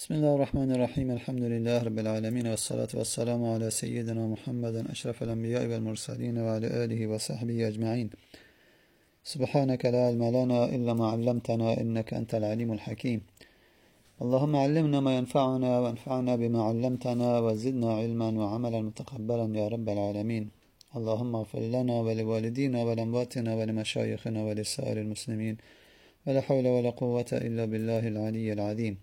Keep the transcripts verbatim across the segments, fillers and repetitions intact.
بسم الله الرحمن الرحیم. الحمد لله رب العالمین و الصلاة و السلام علی سیدنا محمد اشرف الانبیاء والمرسلین و علی آله و صحبه اجمعین. سبحانك لا علم لنا الا ما علمتنا انك انت العلیم الحکیم. اللهم علمنا ما ينفعنا وانفعنا بما علمتنا وزدنا علما وعملا متقبلا يا رب العالمين. اللهم اغفر لنا ولوالدينا ولامواتنا ولمشايخنا ولسائر المسلمين ولا حول ولا قوة الا بالله العلي العظيم.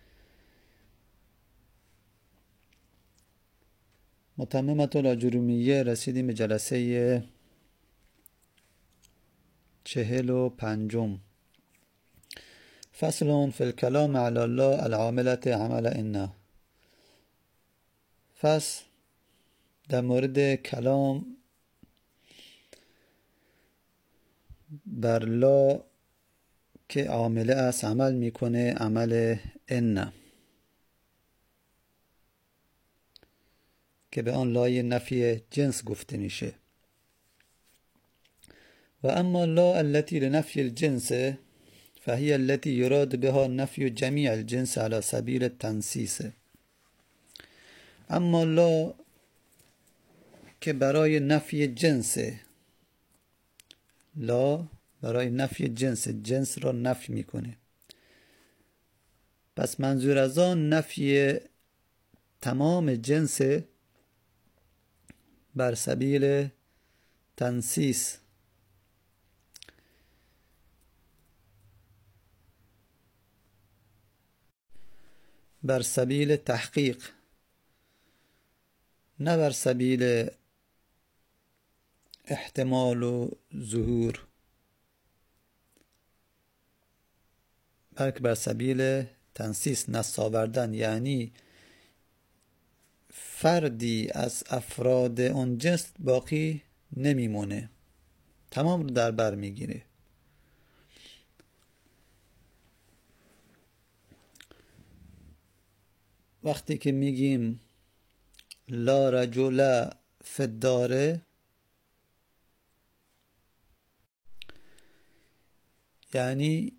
متممة الاجرومیه، رسیدیم به جلسه چهل و پنجم. فصل فی الکلام علی الله العاملة عمل ان. فصل در مورد کلام بر لا که عامله است، عمل میکنه، عمل ان، که به آن لای نفی جنس گفته میشه. و اما لا التي لنفی الجنس فهي التي يراد بها نفی جمیع الجنس على سبیل التنسیس. اما لا که برای نفی جنس، لا برای نفی جنس، جنس را نفی میکنه، پس منظور از آن نفی تمام جنس بر سبیل تنسیس، بر سبیل تحقیق، نه بر سبیل احتمال و ظهور، بلکه بر سبیل تنسیس، نص آوردن. یعنی فردی از افراد اون جنس باقی نمیمونه، تمام رو در بر میگیره. وقتی که میگیم لا رجل فی الدار، یعنی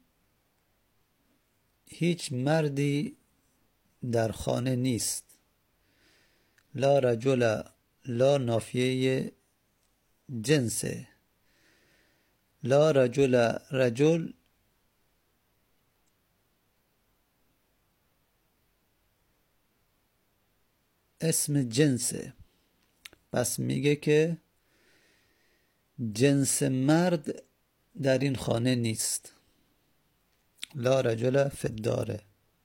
هیچ مردی در خانه نیست. لا رجل، لا نافیه جنسه. لا رجل، رجل اسم جنسه، پس میگه که جنس مرد در این خانه نیست. لا رجل فی الدار.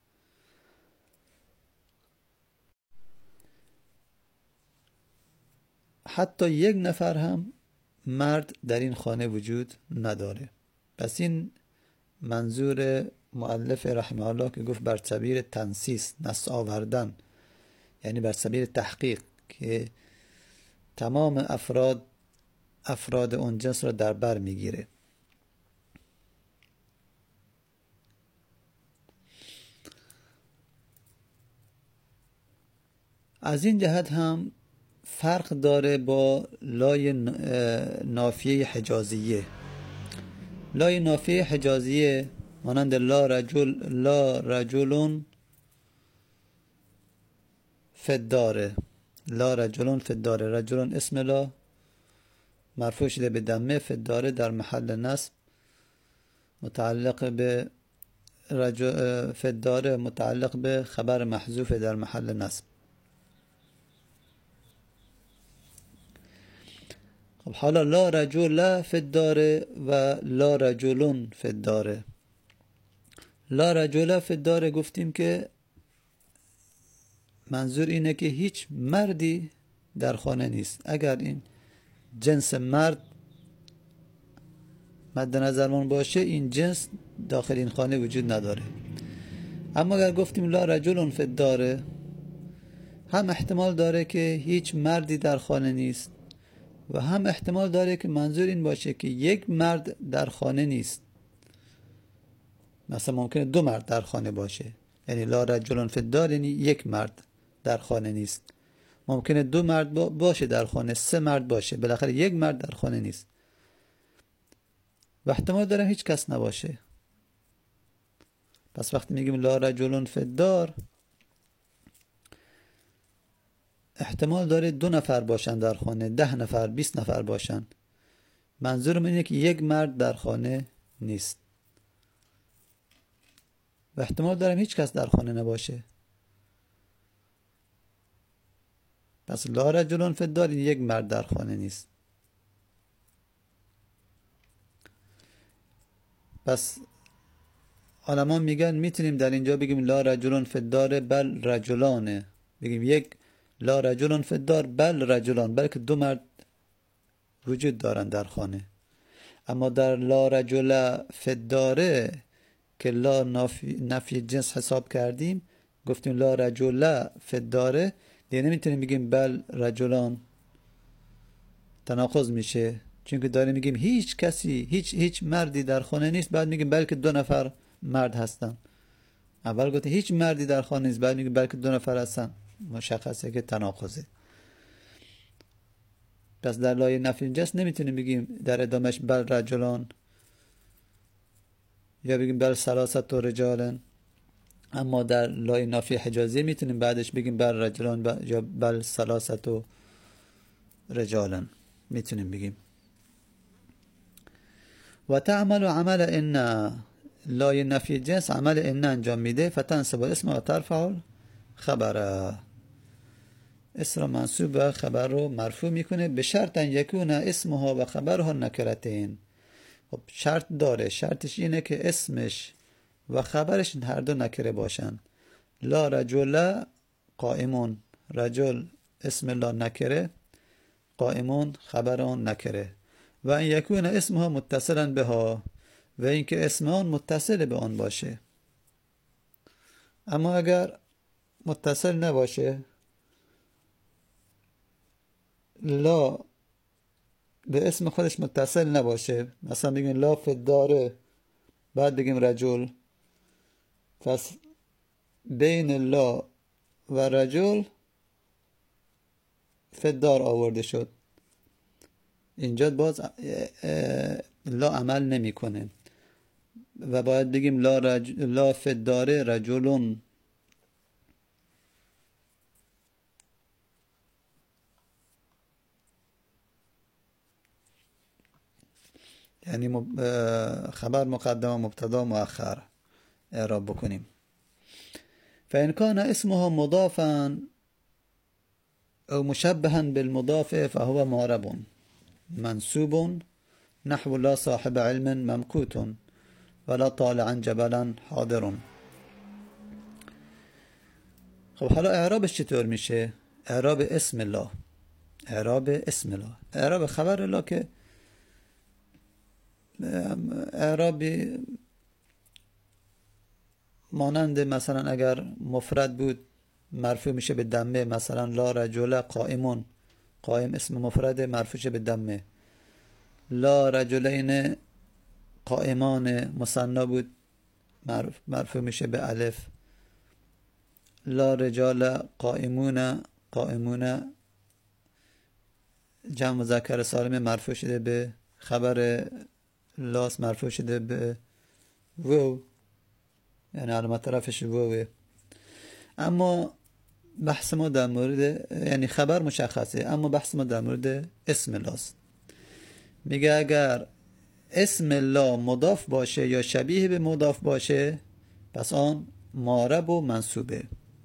حتی یک نفر هم مرد در این خانه وجود نداره. پس این منظور مؤلف رحمه الله که گفت بر سبیل تنسیس، نص آوردن، یعنی بر سبیل تحقیق، که تمام افراد افراد اون جنس را در بر میگیره. از این جهت هم فرق داره با لای نافیه حجازیه. لای نافیه حجازیه مانند لا رجل، لا رجلون فی الدار، لا رجلون فی الدار، رجلون اسم لا مرفوع شده به دمه، فی الدار در محل نصب، متعلق به رجل، فی الدار متعلق به خبر محذوف در محل نصب. خب حالا لا رجل فی الدار و لا رجلون فی الدار. لا رجل فی الدار گفتیم که منظور اینه که هیچ مردی در خانه نیست. اگر این جنس مرد مد نظرمون باشه، این جنس داخل این خانه وجود نداره. اما اگر گفتیم لا رجل فی الدار، هم احتمال داره که هیچ مردی در خانه نیست و هم احتمال داره که منظور این باشه که یک مرد در خانه نیست. مثلا ممکنه دو مرد در خانه باشه، یعنی لا رجل فی الدار یعنی یک مرد در خانه نیست. ممکنه دو مرد باشه در خانه، سه مرد باشه، بالاخره یک مرد در خانه نیست. و احتمال داره هیچ کس نباشه. پس وقتی میگیم لا رجل فی الدار، احتمال داره دو نفر باشن در خانه، ده نفر، بیست نفر باشن. منظورم اینه که یک مرد در خانه نیست و احتمال دارم هیچ کس در خانه نباشه. پس لا رجل فی الدار، یک مرد در خانه نیست. پس علما میگن میتونیم در اینجا بگیم لا رجل فی الدار بل رجلانه، بگیم یک لا رجل فی الدار بل رجلان، بلکه دو مرد وجود دارن در خانه. اما در لا رجل فی الدار که لا نفی, نفی جنس حساب کردیم، گفتیم لا رجل فی الدار، دیگه نمیتونیم بگیم بل رجلان، تناقض میشه، چون که داریم میگیم هیچ کسی، هیچ هیچ مردی در خانه نیست، بعد میگیم بلکه دو نفر مرد هستن. اول گفتیم هیچ مردی در خانه نیست، بعد میگیم بلکه دو نفر هستن، مشخصه که تناقضه. پس در لای نفی جنس نمیتونیم بگیم در ادامهش بل رجلان یا بگیم بل ثلاثت و رجالن. اما در لای نفی حجازی میتونیم بعدش بگیم بل رجلان یا بل ثلاثت و رجالن، میتونیم بگیم. و تعمل عمل ان، لای نفی جنس عمل ان انجام میده. فتنصب اسم و ترفع خبره، اسم را منصوب و خبر رو مرفوع میکنه. به شرط ان یکون اسمها و خبرها نکرتین. خب شرط داره، شرطش اینه که اسمش و خبرش هر دو نکره باشن. لا رجل قائمون، رجل اسم لا نکره، قائمون خبر آن نکره. و ان یکون اسمها متصلا بها، و اینکه اسم آن متصل به آن باشه. اما اگر متصل نباشه، لا به اسم خودش متصل نباشه، مثلا بگیم لا فی الدار بعد بگیم رجل، پس بین لا و رجل فی الدار آورده شد، اینجا باز لا عمل نمیکنه و باید بگیم لا, رج... لا فی الدار رجلون. یعنی خبر مقدم و مبتدا مؤخر اعراب بکنیم. فإن كان اسمها مضافا او مشبها بالمضاف فهو معرب منصوب نحو لا صاحب علم ممقوت ولا طالعا جبلا حاضر. خب حالا اعرابش چطور میشه؟ اعراب اسم الله، اعراب اسم الله، اعراب خبر الله که اعرابی مانند مثلا اگر مفرد بود مرفوع میشه به دمه، مثلا لا رجل قائمون، قائم اسم مفرد مرفوع شه به دمه. لا رجلین قائمان مثنا بود مرفوع میشه به الف. لا رجال قائمون، قائمون جمع مذکر سالم مرفوع شده به خبر لاس، مرفوع شده به وو، یعنی علامت رفعش ووه. اما بحث ما در مورد، یعنی خبر مشخصه، اما بحث ما در مورد اسم لاست. میگه اگر اسم لا مضاف باشه یا شبیه به مضاف باشه پس آن معرب و منصوبه.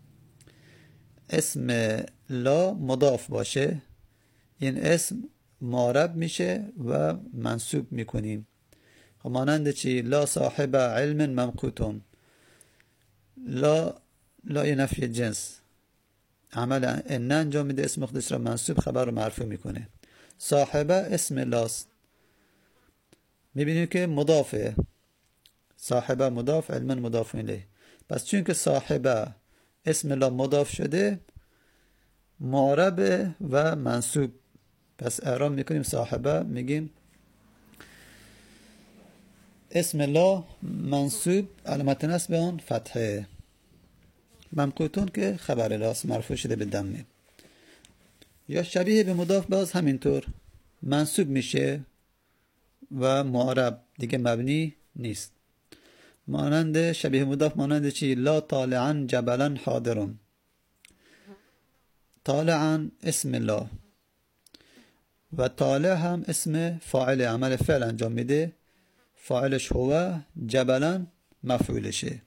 اسم لا مضاف باشه این اسم معرب میشه و منصوب میکنیم. خب مانند چی؟ لا صاحب علم ممقوتون، لا لا نفی جنس عمل ان انجام میده، اسم خودش را منصوب خبر رو مرفوع میکنه. صاحبه اسم لاست، میبینیم که مضافه، صاحبه مضاف، علما مضاف الیه. پس چون که صاحبه اسم لا مضاف شده معرب و منصوب، پس اعراب میکنیم صاحبه، میگیم اسم لا منصوب علامت نصب آن فتحه، ممقوتون که خبر لاست مرفوع شده به دمه. یا شبیه به مضاف باز همینطور منصوب میشه و معرب دیگه مبنی نیست. مانند شبیه مضاف مانند چی؟ لا طالعا جبلا حاضرون، طالعا اسم الله و طالع هم اسم فاعل، عمل فعل انجام میده، فاعلش هو، جبلا مفعولشه.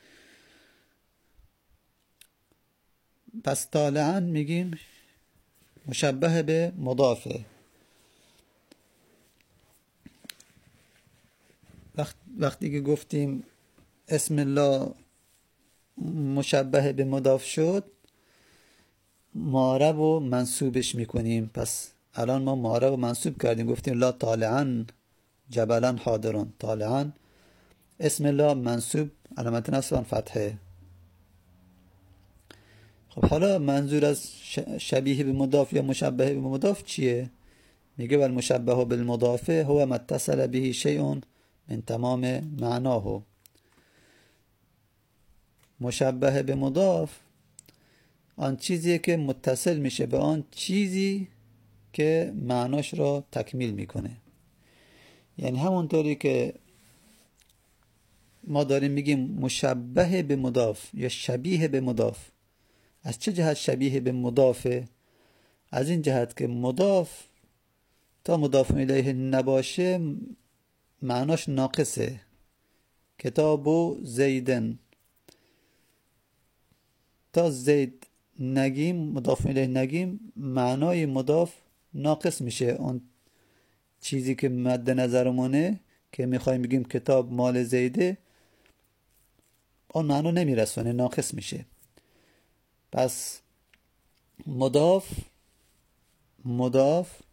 پس طالعا میگیم مشبه به مضافه. وقت وقتی که گفتیم اسم الله مشبه به مضاف شد، معرب و منصوبش میکنیم. پس الان ما معرب و منصوب کردیم، گفتیم لا طالعا جبلا حاضرون. طالعا اسم الله منصوب، علامت نصب فتحه. خب حالا منظور از شبیه به مضاف یا مشبه به مضاف چیه؟ میگه ول مشبه بالمضاف هو ما اتصل به شیء من تمام معناه. مشبه به مضاف آن چیزی که متصل میشه به آن چیزی که معناش را تکمیل میکنه. یعنی همونطوری که ما داریم میگیم مشبه به مضاف یا شبیه به مضاف، از چه جهت شبیه به مضافه؟ از این جهت که مضاف تا مضاف الیه نباشه معناش ناقصه. کتابو زیدن، تا زید نگیم، مضاف الیه نگیم، معنای مضاف ناقص میشه. اون چیزی که مد نظرمونه که میخوایم بگیم کتاب مال زیده، اون معنا نمیرسونه، ناقص میشه. پس مضاف مضاف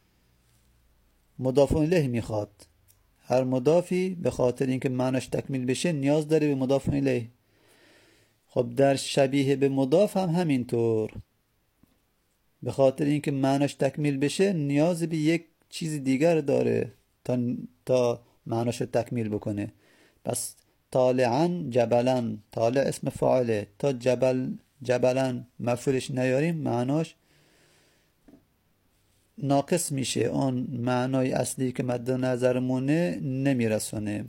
مضاف الیه میخواد. هر مضافی به خاطر اینکه معناش تکمیل بشه نیاز داره به مضاف الیه. خب در شبیه به مضاف هم همینطور، به خاطر اینکه معناش تکمیل بشه نیاز به یک چیز دیگر داره تا تا معناش تکمیل بکنه. پس طالعا جبلا، طالع اسم فاعله، تا جبل جبلا مفعولش نیاریم معناش ناقص میشه، اون معنای اصلی که مد نظرمونه نمیرسونه.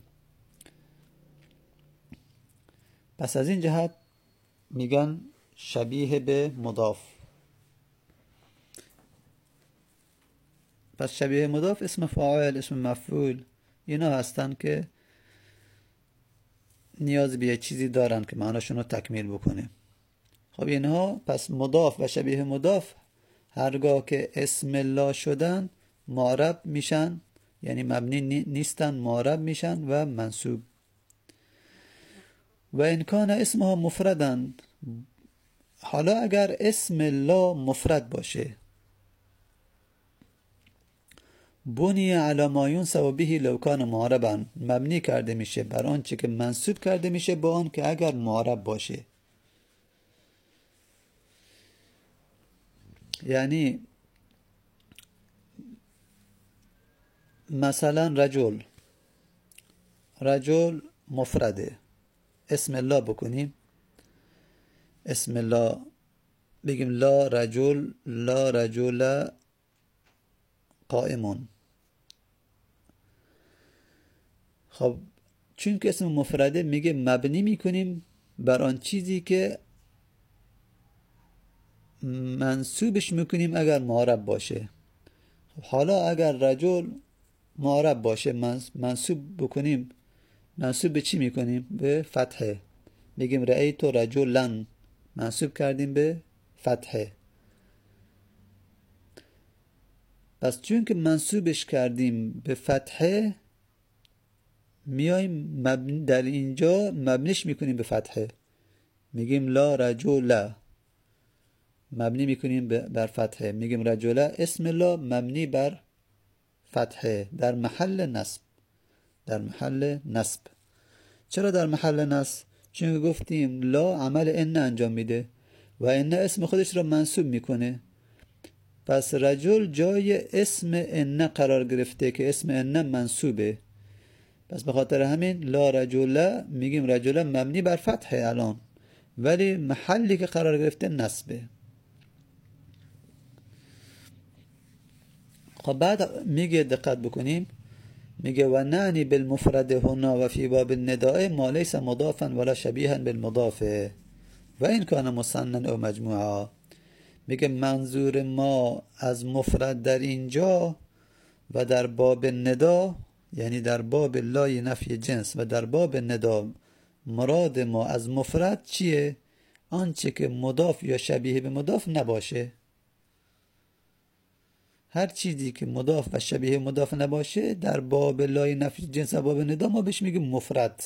پس از این جهت میگن شبیه به مضاف. پس شبیه مضاف اسم فاعل، اسم مفعول، اینا هستن که نیاز به یه چیزی دارن که معناشون رو تکمیل بکنه. خب اینها پس مضاف و شبیه مضاف هرگاه که اسم الله شدن معرب میشن، یعنی مبنی نیستن، معرب میشن و منصوب. و ان کان اسمها مفردن، حالا اگر اسم الله مفرد باشه، بنی علی ما ینصب به لو کان معربا، مبنی کرده میشه بر آنچه که منصوب کرده میشه با آن که اگر معرب باشه. یعنی مثلا رجل، رجل مفرده، اسم الله بکنیم، اسم الله بگیم لا رجل، لا رجل قائمون. خب چون که اسم مفرده میگه مبنی میکنیم بر آن چیزی که منصوبش میکنیم اگر معرب باشه. خب حالا اگر رجل معرب باشه منصوب بکنیم، منصوب به چی میکنیم؟ به فتحه. میگیم رأیت رجلا، منصوب کردیم به فتحه. پس چون که منصوبش کردیم به فتحه، میایم مبنی در اینجا مبنیش میکنیم به فتحه، میگیم لا رجل، مبنی میکنیم بر فتحه، میگیم رجل اسم الله مبنی بر فتحه در محل نصب، در محل نصب. چرا در محل نصب؟ چون گفتیم لا عمل ان انجام میده و ان اسم خودش را منصوب میکنه. پس رجل جای اسم ان قرار گرفته که اسم ان منصوبه. پس به خاطر همین لا رجل میگیم رجل مبنی بر فتحه الان، ولی محلی که قرار گرفته نصبه. خب بعد میگه دقت بکنیم، میگه و نعنی بالمفرد هنا و فی باب النداء ما لیس مضافا ولا شبیها بالمضاف و این کان مثنى او مجموعا. میگه منظور ما از مفرد در اینجا و در باب ندا، یعنی در باب لای نفی جنس و در باب ندا، مراد ما از مفرد چیه؟ آنچه که مضاف یا شبیه به مضاف نباشه. هر چیزی که مضاف و شبیه مضاف نباشه در باب لای نفی جنس و باب ندا ما بهش میگیم مفرد.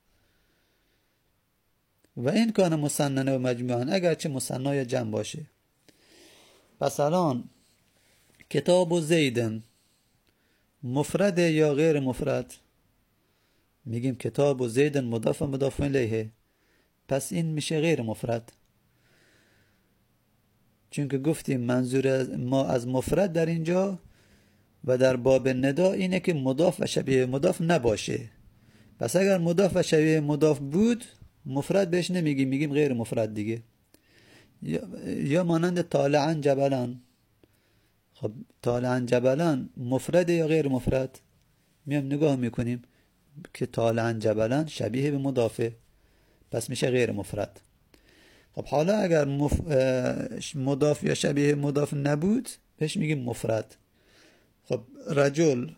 و این کان مثنن و مجموعن، اگرچه مثنا یا جمع باشه. پس الان کتاب و زیدن مفرد یا غیر مفرد؟ میگیم کتاب و زیدن مضاف و مضاف الیه، پس این میشه غیر مفرد، چون که گفتیم منظور ما از مفرد در اینجا و در باب ندا اینه که مضاف و شبیه مضاف نباشه. پس اگر مضاف و شبیه مضاف بود مفرد بهش نمیگیم، میگیم غیر مفرد دیگه. یا, یا مانند طالعا جبلان. خب طالعا جبلان مفرد یا غیر مفرد؟ میام نگاه میکنیم که طالعا جبلان شبیه به مضافه، پس میشه غیر مفرد. خب حالا اگر مف... مضاف یا شبیه مضاف نبود بهش میگیم مفرد. خب رجل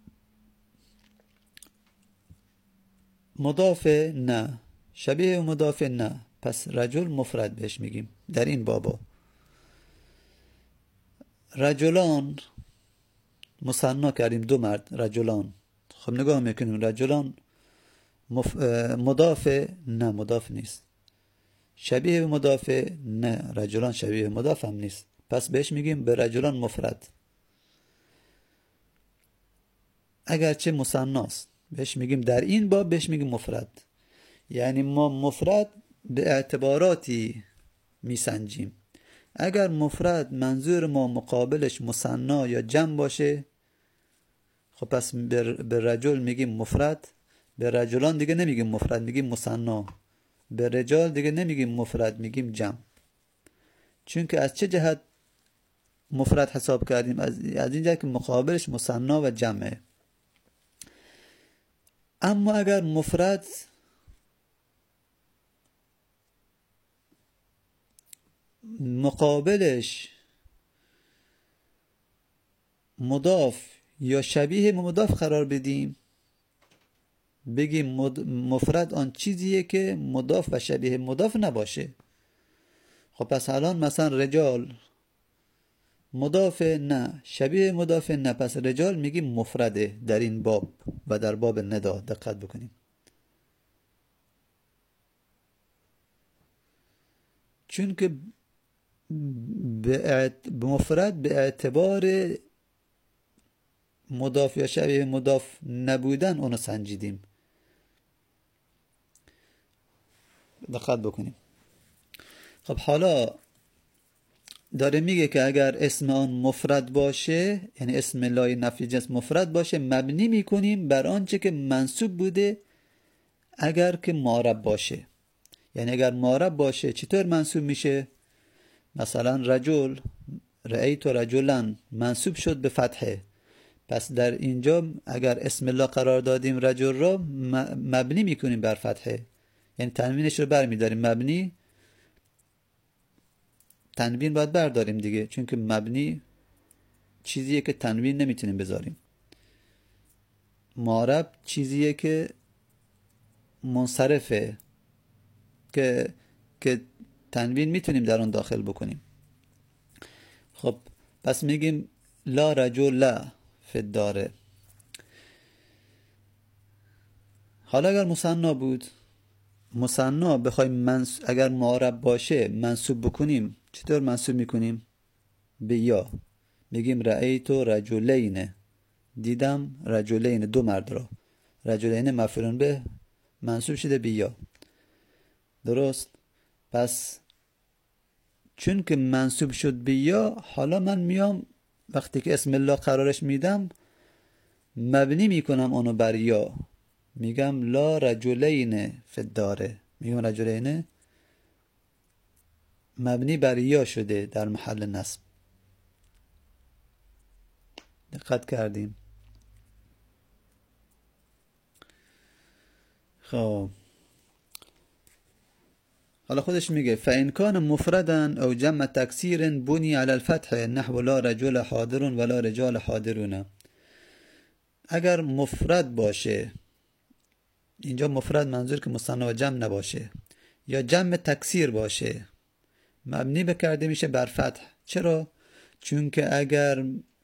مضاف نه، شبیه مضاف نه، پس رجل مفرد بهش میگیم در این بابا. رجلان مثنا کردیم، دو مرد رجلان. خب نگاه میکنیم رجلان مف... مضاف نه، مضاف نیست. شبیه به مضاف نه، رجلان شبیه مضاف هم نیست، پس بهش میگیم به رجلان مفرد. اگرچه مثناست بهش میگیم در این باب بهش میگیم مفرد. یعنی ما مفرد به اعتباراتی میسنجیم. اگر مفرد منظور ما مقابلش مثنا یا جمع باشه خب پس به رجل میگیم مفرد، به رجلان دیگه نمیگیم مفرد، میگیم مثنا. به رجال دیگه نمیگیم مفرد، میگیم جمع. چون که از چه جهت مفرد حساب کردیم؟ از از این جهت که مقابلش مثنا و جمعه. اما اگر مفرد مقابلش مضاف یا شبیه مضاف قرار بدیم، بگیم مفرد آن چیزیه که مضاف و شبیه مضاف نباشه. خب پس الان مثلا رجال مضاف نه، شبیه مضاف نه، پس رجال میگیم مفرده در این باب و در باب ندا. دقت بکنیم، چون که به مفرد به اعتبار مضاف یا شبیه مضاف نبودن اونو سنجیدیم. دقت بکنیم. خب حالا داره میگه که اگر اسم آن مفرد باشه، یعنی اسم لای نفی جنس مفرد باشه، مبنی میکنیم بر آنچه که منصوب بوده اگر که معرب باشه. یعنی اگر معرب باشه چطور منصوب میشه؟ مثلا رجل، رأیت رجلن منصوب شد به فتحه، پس در اینجا اگر اسم الله قرار دادیم رجل را مبنی میکنیم بر فتحه، یعنی تنوینش رو برمیداریم. مبنی تنوین باید برداریم دیگه، چون که مبنی چیزیه که تنوین نمیتونیم بذاریم. معرب چیزیه که منصرفه که که تنوین میتونیم در اون داخل بکنیم. خب پس میگیم لا رجل لا فی الدار. حالا اگر مثنا بود، مثنا بخوایم منص... اگر معرب باشه منصوب بکنیم، چطور منصوب میکنیم؟ به یا. میگیم رأیت رجلین، دیدم رجلین، دو مرد را. رجلین مفعول به منصوب شده به یا. درست؟ پس چون که منصوب شد به یا، حالا من میام وقتی که اسم الله قرارش میدم مبنی میکنم اونو بر یا، میگم لا رجلین فی الدار. میگم رجلین مبنی بر یا شده در محل نصب. دقت کردیم؟ خب حالا خودش میگه فإن کان مفردا او جمع تکسیر بنی علی الفتح نحو لا رجل حاضر ولا رجال حاضرون. اگر مفرد باشه، اینجا مفرد منظور که مثنی و جمع نباشه، یا جمع تکسیر باشه، مبنی بکرده میشه بر فتح. چرا؟ چون که اگر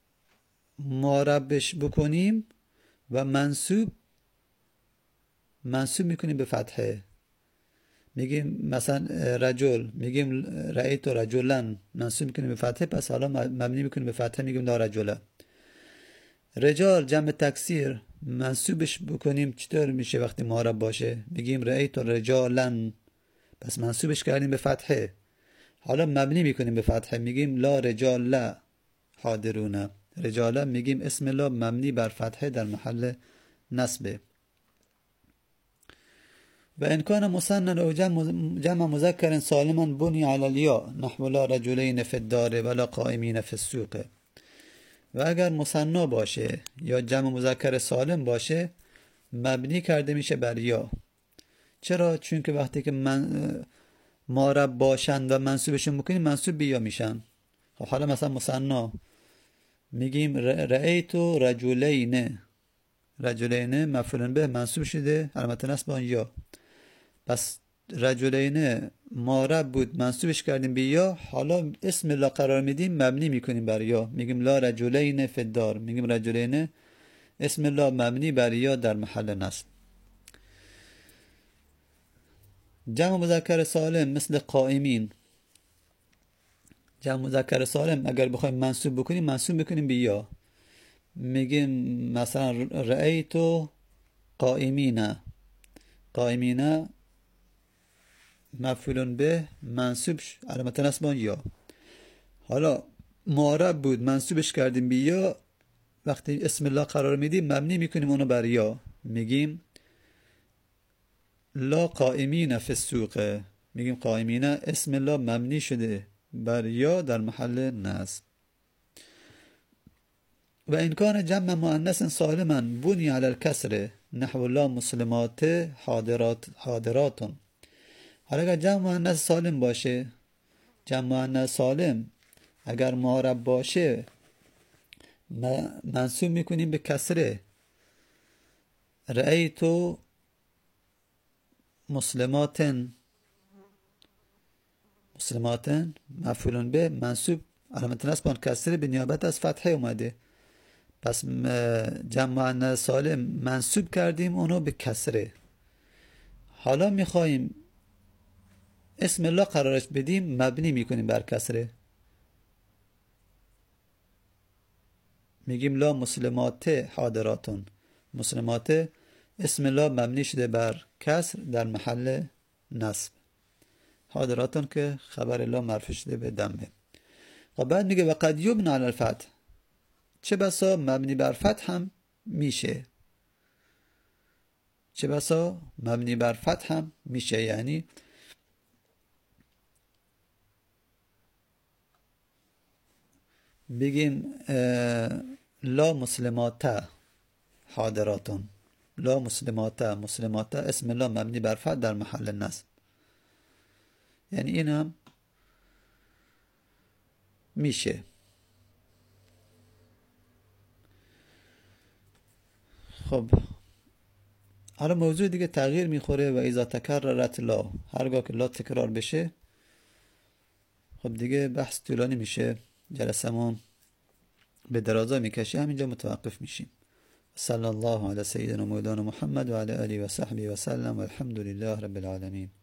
معربش بکنیم و منصوب منصوب میکنیم به فتحه، میگیم مثلا رجل، میگیم رأیت رجلن، منصوب میکنیم به فتحه، پس حالا مبنی میکنیم به فتحه، میگیم لا رجله. رجال جمع تکسیر منصوبش بکنیم چطور میشه وقتی معرب باشه؟ میگیم رأیت رجالن، پس منصوبش کردیم به فتحه، حالا مبنی میکنیم به فتحه، میگیم لا رجال لا حاضرون. رجالا میگیم اسم لا مبنی بر فتحه در محل نصبه. و ان کان مثنى او جمع مذکر سالما بنی علی الیا نحو لا رجلین فی الدار ولا قائمین فی السوق. و اگر مثنی باشه یا جمع مذکر سالم باشه، مبنی کرده میشه بر یا. چرا؟ چون که وقتی که من معرب باشن و منصوبشون بکنیم منصوب به یا میشن. خب حالا مثلا مثنی میگیم رأیت رجلین، رجلین مفعول به منصوب شده علامت نصب آن یا، پس رجلین معرب بود منصوبش کردیم به یا، حالا اسم لا قرار میدیم مبنی میکنیم بر یا، میگیم لا رجلین فی الدار، میگیم رجلین اسم لا مبنی بر یا در محل نصب. جمع مذکر سالم مثل قائمین، جمع مذکر سالم اگر بخوایم منصوب بکنیم منصوب میکنیم به یا، میگیم مثلا رأیت قائمین، قائمین مفعول به منصوب علامت نصب یا، حالا معرب بود منصوبش کردیم به یا، وقتی اسم الله قرار میدیم مبنی میکنیم اونو بر یا، میگیم لا قائمین فی السوق، میگیم قائمین اسم الله مبنی شده بر یا در محل نصب. و این کان جمع مؤنث سالما بنی علی الکسر نحو لا مسلمات حاضرات حاضراتون. حالا اگر جمع مؤنث سالم باشه، جمع مؤنث سالم اگر معرب باشه منصوب میکنیم به کسره، رأیت مسلمات، مسلمات مفعول به منصوب علامت نصب آن کسره به نیابت از فتحه اومده، پس جمع مؤنث سالم منصوب کردیم اونو به کسره. حالا میخواییم اسم الله قرارش بدیم مبنی میکنیم بر کسره، میگیم لا مسلمات حاضراتون، مسلمات اسم الله مبنی شده بر کسر در محل نصب، حاضراتون که خبر الله مرفوع شده به دمه. و بعد میگه و قد یبنى علی الفتح، چه بسا مبنی بر فتح هم میشه، چه بسا مبنی بر فتح هم میشه، یعنی بگیم لا مسلمات حاضراتون، لا مسلمات، مسلمات اسم الله مبنی بر فتح در محل نصب، یعنی این هم میشه. خب حالا موضوع دیگه تغییر میخوره. و اذا تکررت لا، هرگاه که لا تکرار بشه، خب دیگه بحث طولانی میشه، جلسمون به درازا میکشه، همینجا متوقف میشیم. صلی الله علی سیدنا مولانا محمد و علی آله و صحبه و سلم و الحمد لله رب العالمین.